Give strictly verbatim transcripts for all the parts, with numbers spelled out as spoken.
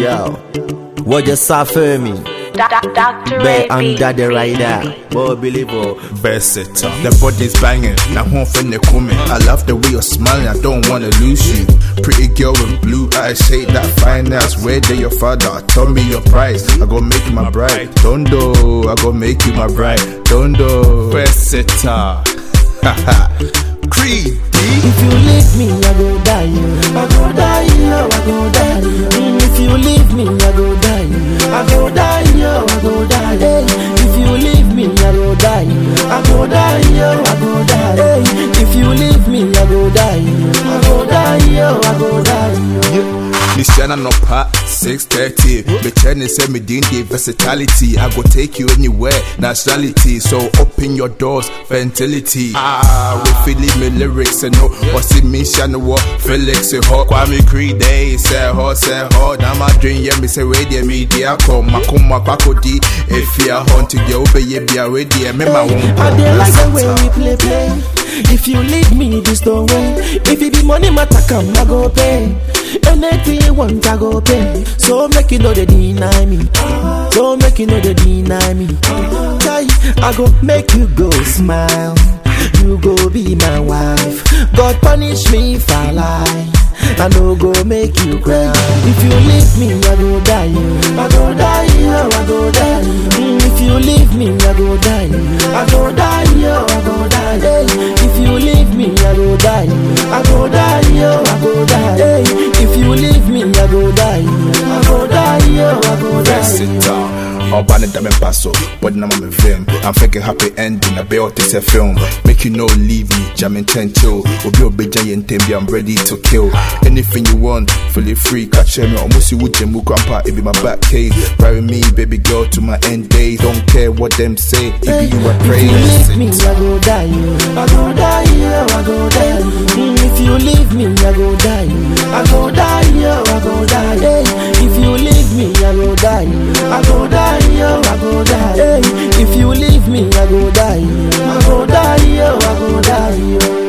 Yo, what just suffer me? Doctor Be under the rider, boy believe oh. Versatile, the body's banging. Now home from the coming. I love the way you're smiling. I don't wanna lose you. Pretty girl with blue eyes, shake that fine ass. Where they your father? Tell me your price. I go make you my bride. Don't do, I go make you my bride. Don't do. Versatile, haha. Creed. If you leave me, I go die. I go die, yo, I go die. Mm, if you leave me, I go die. I go die, yo, I go die. Hey, if you leave me, I go die. I go die, yo, I go die. Hey, if you leave me, I go die. I go die, yo, I go die. Listen no part six thirty. Me tryna say me din the versatility. I go take you anywhere, nationality. So open your doors for intelligence. Ah, we feeling me lyrics and no. Or see me shine what Felix say hot. Kwame Creed day say hot, say hot. Now my dream yeah me say radio media come. Makuma pakodi. If you are haunted, you obey you be already. Me my one. I dey like the way we play play. If you leave me this don't way. If it be money matter come, I go pay. Anything you want, I go pay. So make you know they deny me. So make you know they deny me. Try, I go make you go smile. You go be my wife. God punish me if I lie. I no go make you cry. If you leave me, I go die. I go die, yo, I go die. Mm, if you leave me, I go die. I go die, yo, I go die. Hey, if you leave me, I go die. I go die, yo, I go die. Hey, if you leave me, I go die. I go die, yo, I go die. Versatile. Urban and Diamond Paso, but now I'm a film. I'm faking happy ending, a belt is a film. Make you know, leave me, jamming ten chill. Obi Obi Giant Tembi, I'm ready to kill. Anything you want, fully free, catch me. Almost you would jemu grandpa, it be my back case. Marry me, baby girl, to my end days. Don't care what them say, it be you I praise. If you leave me, I go die. I go die, yo, I go die. Mm, if you leave me, I go die. I go die, yo, I go die. Hey, if you leave me, I go die. I go die, yo, I go die. Hey, if you leave me, I go die. I go die, yo, I go die, yo.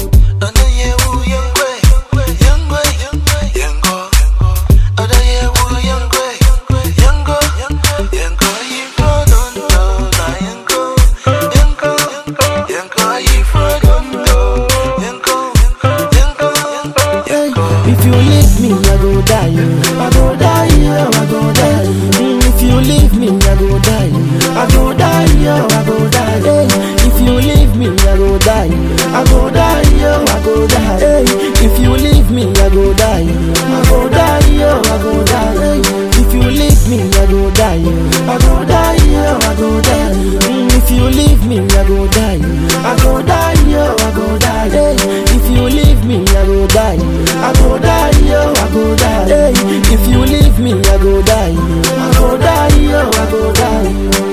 If you leave me, I go die. I go die, yo, I go die. Mm, if you leave me, I go die. I go die, yo, I go die. Hey, if you leave me, I go die. I go die, yo, I go die. Hey, if you leave me, I go die. I go die, yo, I go die. Hey, if you leave me, I go die. I go die, yo, I go die. Mm, if you leave me, I go die. I go die, yo, I go die. Hey, if you leave me, I go die. I go die, yo, I go die. Hey, if you leave me, I go die. I go die, yo, I go die.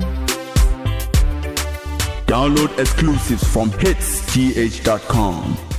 Download exclusives from hits t h dot com.